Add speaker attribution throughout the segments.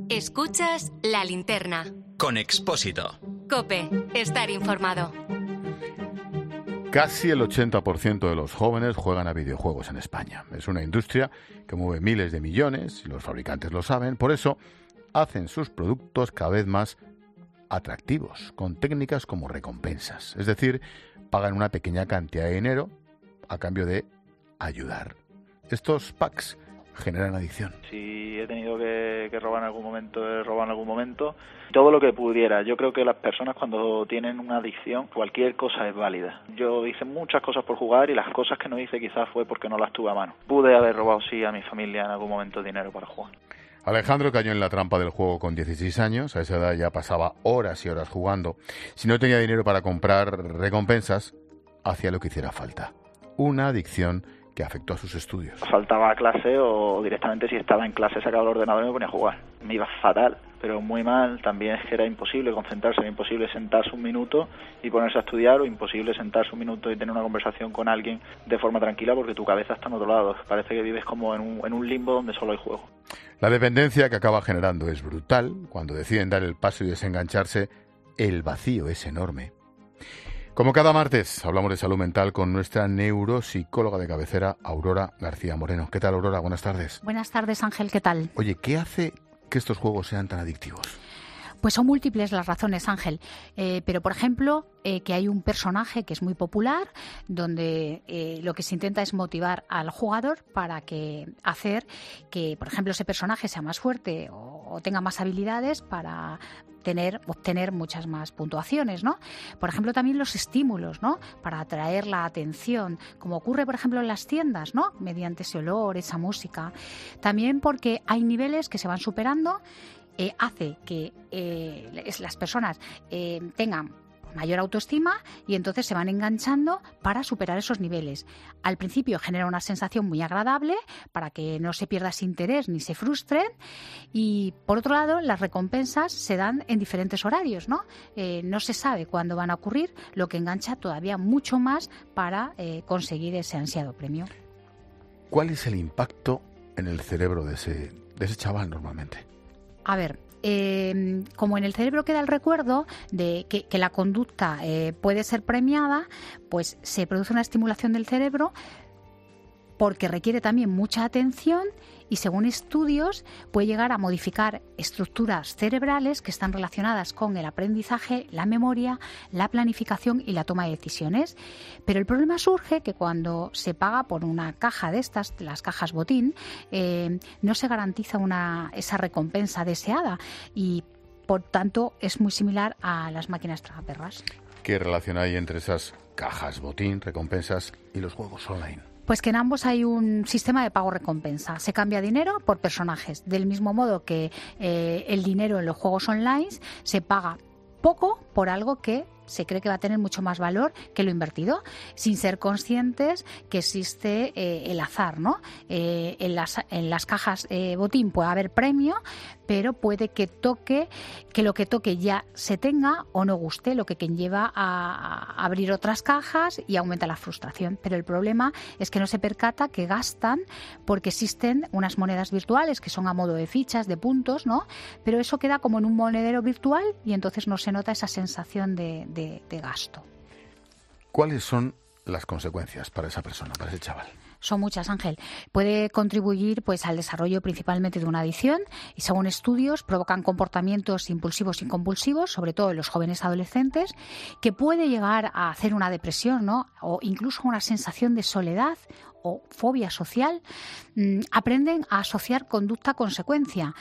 Speaker 1: Escuchas La Linterna.
Speaker 2: Con Expósito.
Speaker 1: COPE. Estar informado.
Speaker 3: Casi el 80% de los jóvenes juegan a videojuegos en España. Es una industria que mueve miles de millones y los fabricantes lo saben. Por eso hacen sus productos cada vez más atractivos, con técnicas como recompensas. Es decir, pagan una pequeña cantidad de dinero a cambio de ayudar. Estos packs generan adicción.
Speaker 4: Si he tenido que robar en algún momento, he robado en algún momento. Todo lo que pudiera. Yo creo que las personas cuando tienen una adicción, cualquier cosa es válida. Yo hice muchas cosas por jugar y las cosas que no hice quizás fue porque no las tuve a mano. Pude haber robado, sí, a mi familia en algún momento dinero para jugar.
Speaker 3: Alejandro cayó en la trampa del juego con 16 años. A esa edad ya pasaba horas y horas jugando. Si no tenía dinero para comprar recompensas, hacía lo que hiciera falta. Una adicción que afectó a sus estudios.
Speaker 4: Faltaba a clase o directamente si estaba en clase sacaba el ordenador y me ponía a jugar. Me iba fatal, pero muy mal. También es que era imposible concentrarse, era imposible sentarse un minuto y ponerse a estudiar, o imposible sentarse un minuto y tener una conversación con alguien de forma tranquila porque tu cabeza está en otro lado. Parece que vives como en un limbo donde solo hay juego.
Speaker 3: La dependencia que acaba generando es brutal. Cuando deciden dar el paso y desengancharse, el vacío es enorme. Como cada martes, hablamos de salud mental con nuestra neuropsicóloga de cabecera, Aurora García Moreno. ¿Qué tal, Aurora? Buenas tardes.
Speaker 5: Buenas tardes, Ángel. ¿Qué tal?
Speaker 3: Oye, ¿qué hace que estos juegos sean tan adictivos?
Speaker 5: Pues son múltiples las razones, Ángel. Pero, por ejemplo, que hay un personaje que es muy popular, donde lo que se intenta es motivar al jugador para hacer que, por ejemplo, ese personaje sea más fuerte o tenga más habilidades para obtener muchas más puntuaciones, ¿no? Por ejemplo, también los estímulos, ¿no? Para atraer la atención, como ocurre, por ejemplo, en las tiendas, ¿no? Mediante ese olor, esa música. También porque hay niveles que se van superando, hace que las personas tengan mayor autoestima y entonces se van enganchando para superar esos niveles. Al principio genera una sensación muy agradable para que no se pierda ese interés ni se frustren, y por otro lado las recompensas se dan en diferentes horarios, ¿no? No se sabe cuándo van a ocurrir, lo que engancha todavía mucho más para conseguir ese ansiado premio.
Speaker 3: ¿Cuál es el impacto en el cerebro de ese chaval normalmente?
Speaker 5: A ver, como en el cerebro queda el recuerdo de que la conducta puede ser premiada, pues se produce una estimulación del cerebro porque requiere también mucha atención y, según estudios, puede llegar a modificar estructuras cerebrales que están relacionadas con el aprendizaje, la memoria, la planificación y la toma de decisiones. Pero el problema surge que cuando se paga por una caja de estas, las cajas botín, no se garantiza esa recompensa deseada y, por tanto, es muy similar a las máquinas tragaperras.
Speaker 3: ¿Qué relación hay entre esas cajas botín, recompensas y los juegos online?
Speaker 5: Pues que en ambos hay un sistema de pago-recompensa. Se cambia dinero por personajes. Del mismo modo que el dinero en los juegos online se paga poco por algo que se cree que va a tener mucho más valor que lo invertido, sin ser conscientes que existe el azar, ¿no? En las cajas botín puede haber premio, pero puede que lo que toque ya se tenga o no guste, lo que conlleva a abrir otras cajas y aumenta la frustración. Pero el problema es que no se percata que gastan porque existen unas monedas virtuales que son a modo de fichas, de puntos, ¿no? Pero eso queda como en un monedero virtual y entonces no se nota esa sensación de gasto.
Speaker 3: ¿Cuáles son las consecuencias para esa persona, para ese chaval?
Speaker 5: Son muchas, Ángel. Puede contribuir pues al desarrollo principalmente de una adicción y, según estudios, provocan comportamientos impulsivos y compulsivos, sobre todo en los jóvenes adolescentes, que puede llegar a hacer una depresión, ¿no? O incluso una sensación de soledad o fobia social. Aprenden a asociar conducta-consecuencia.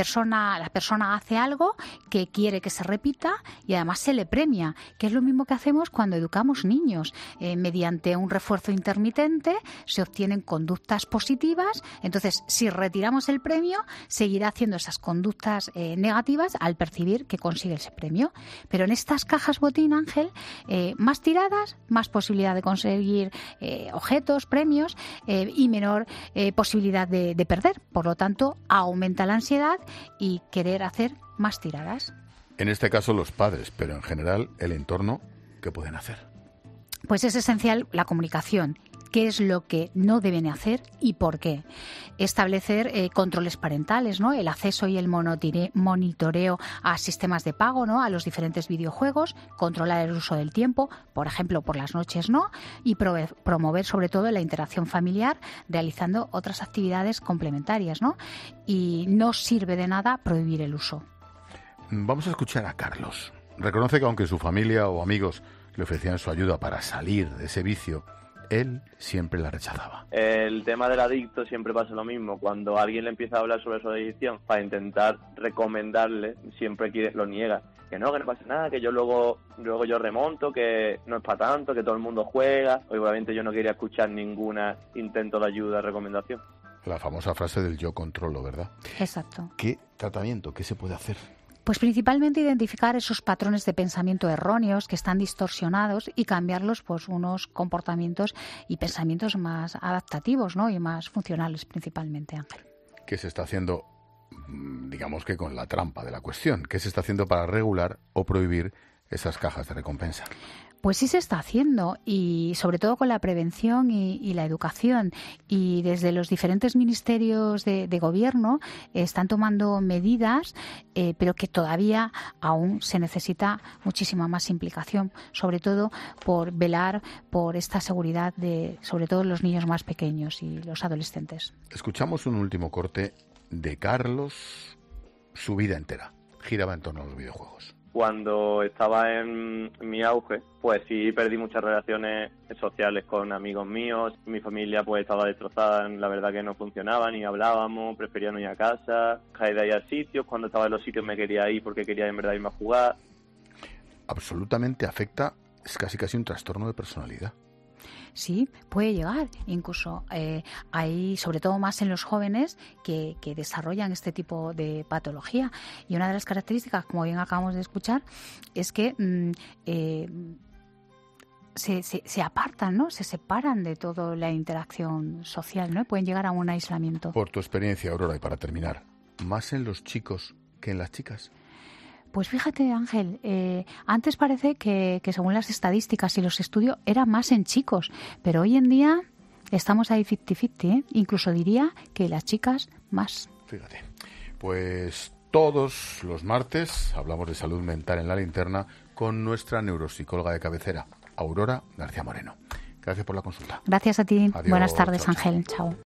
Speaker 5: La persona hace algo que quiere que se repita y además se le premia, que es lo mismo que hacemos cuando educamos niños. Mediante un refuerzo intermitente se obtienen conductas positivas, entonces si retiramos el premio seguirá haciendo esas conductas negativas al percibir que consigue ese premio. Pero en estas cajas botín, Ángel, más tiradas, más posibilidad de conseguir objetos, premios, y menor posibilidad de perder. Por lo tanto, aumenta la ansiedad y querer hacer más tiradas.
Speaker 3: En este caso los padres, pero en general el entorno, ¿qué pueden hacer?
Speaker 5: Pues es esencial la comunicación. qué es lo que no deben hacer y por qué. Establecer controles parentales, ¿no? El acceso y el monitoreo a sistemas de pago, ¿no? A los diferentes videojuegos, controlar el uso del tiempo, por ejemplo, por las noches, ¿no? Y promover sobre todo la interacción familiar realizando otras actividades complementarias, ¿no? Y no sirve de nada prohibir el uso.
Speaker 3: Vamos a escuchar a Carlos. Reconoce que aunque su familia o amigos le ofrecían su ayuda para salir de ese vicio, él siempre la rechazaba.
Speaker 2: El tema del adicto siempre pasa lo mismo. Cuando alguien le empieza a hablar sobre su adicción, para intentar recomendarle, siempre lo niega. Que no pasa nada, que yo luego yo remonto, que no es para tanto, que todo el mundo juega. Obviamente yo no quería escuchar ningún intento de ayuda, recomendación.
Speaker 3: La famosa frase del yo controlo, ¿verdad?
Speaker 5: Exacto.
Speaker 3: ¿Qué tratamiento? ¿Qué se puede hacer?
Speaker 5: Pues principalmente identificar esos patrones de pensamiento erróneos que están distorsionados y cambiarlos por unos comportamientos y pensamientos más adaptativos, ¿no? Y más funcionales principalmente, Ángel.
Speaker 3: ¿Qué se está haciendo, digamos que con la trampa de la cuestión? ¿Qué se está haciendo para regular o prohibir esas cajas de recompensa?
Speaker 5: Pues sí se está haciendo, y sobre todo con la prevención y la educación, y desde los diferentes ministerios de gobierno están tomando medidas, pero que todavía aún se necesita muchísima más implicación, sobre todo por velar por esta seguridad de sobre todo los niños más pequeños y los adolescentes.
Speaker 3: Escuchamos un último corte de Carlos. Su vida entera giraba en torno a los videojuegos.
Speaker 2: Cuando estaba en mi auge, pues sí perdí muchas relaciones sociales con amigos míos. Mi familia pues estaba destrozada, la verdad que no funcionaba, ni hablábamos, prefería no ir a casa, dejar de ir a sitios. Cuando estaba en los sitios me quería ir porque quería en verdad irme a jugar.
Speaker 3: Absolutamente afecta, es casi un trastorno de personalidad.
Speaker 5: Sí, puede llegar. Incluso hay, sobre todo más en los jóvenes, que desarrollan este tipo de patología. Y una de las características, como bien acabamos de escuchar, es que se apartan, ¿no? Se separan de toda la interacción social, ¿no? Pueden llegar a un aislamiento.
Speaker 3: Por tu experiencia, Aurora, y para terminar, ¿más en los chicos que en las chicas?
Speaker 5: Pues fíjate, Ángel, antes parece que según las estadísticas y los estudios era más en chicos, pero hoy en día estamos ahí 50-50, ¿eh? Incluso diría que las chicas más.
Speaker 3: Fíjate, pues todos los martes hablamos de salud mental en La Linterna con nuestra neuropsicóloga de cabecera, Aurora García Moreno. Gracias por la consulta.
Speaker 5: Gracias a ti.
Speaker 3: Adiós,
Speaker 5: buenas tardes,
Speaker 3: chao,
Speaker 5: Ángel. Chao.